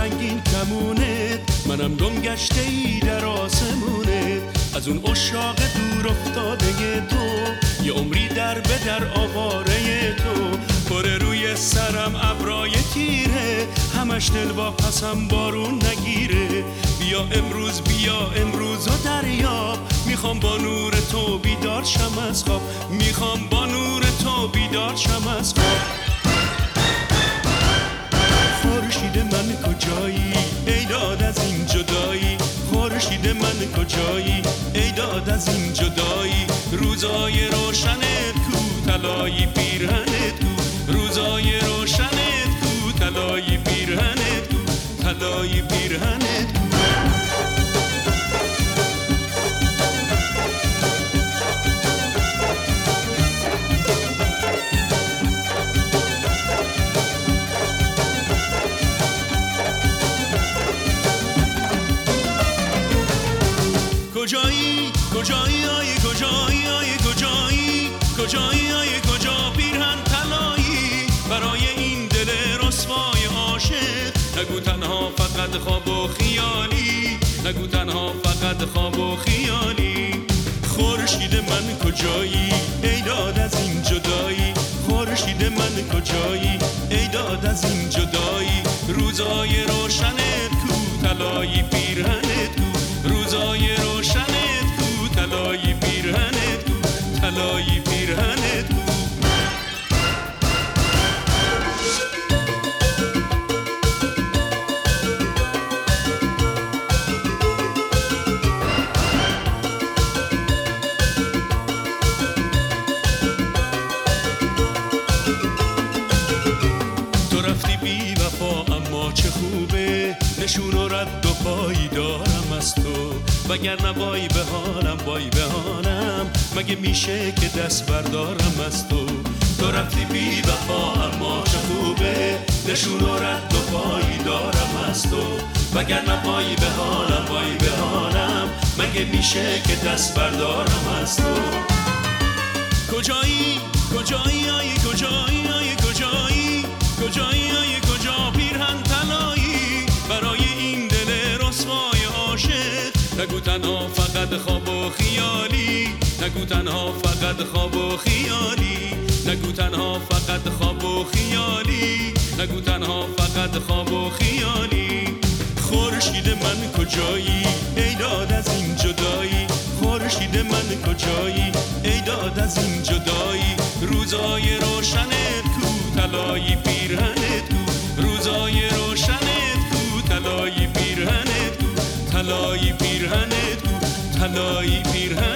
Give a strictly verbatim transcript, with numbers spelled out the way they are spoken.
رنگین کمونت، منم گم گشته ای در آسمونت. از اون عشاق دور افتاده تو، یه عمری در به در آواره تو. پره روی سرم ابرای تیره، همش دل با پسم بارون نگیره. بیا امروز بیا امروز و دریاب، میخوام با نور تو بیدار شم از خواب. میخوام با نور تو بیدار شم از خواب. خورشید من کجایی ای داد از این جدایی؟ خورشید من کجایی ای داد از این جدایی؟ روزای روشنت کو طلایی پیرهنت کو، روزای روشنت کو طلایی پیرهنت کو، طلایی پیرهنت کو. کجایی کجایی آی کجایی آی کجایی کجایی آی کجا پیرهن طلایی برای این دل رسوای عاشق؟ نگو تنها فقط خواب و خیالی، نگو تنها فقط خواب و خیالی. خورشید من کجایی ای داد از این جدایی؟ خورشید من کجایی ای داد از این جدایی؟ روزای روشنت کو طلایی پیرهنت کو، روزای روشنت کو طلایی پیرهنت کو، طلایی پیرهنت کو. تو رفتی بی وفا اما چه خوبه، نشون و رد و پایی دارم از تو. وگرنه وای به حالم وای به حالم، مگه میشه که دست بردارم از تو؟ تو رفتی بی وفا اما چه خوبه، نشون و رد و پایی دارم از تو. وگرنه وای به حالم وای به حالم، مگه میشه که دست بردارم از تو؟ کجایی کجایی آی کجایی آی کجایی کجایی آی کجا پیرهن طلایی برای این دل رسوای عاشق؟ نگو تنها فقط خواب و خیالی، نگو تنها فقط خواب و خیالی، نگو تنها فقط خواب و خیالی، نگو تنها فقط خواب و خیالی. خورشید من کجایی ای داد از این جدایی؟ خورشید من کجایی ای داد از این جدایی؟ روزای روشنت کو طلایی پیرهنت کو، روزای روشنت کو طلایی پیرهنت کو، طلایی پیرهنت کو، طلایی پیرهنت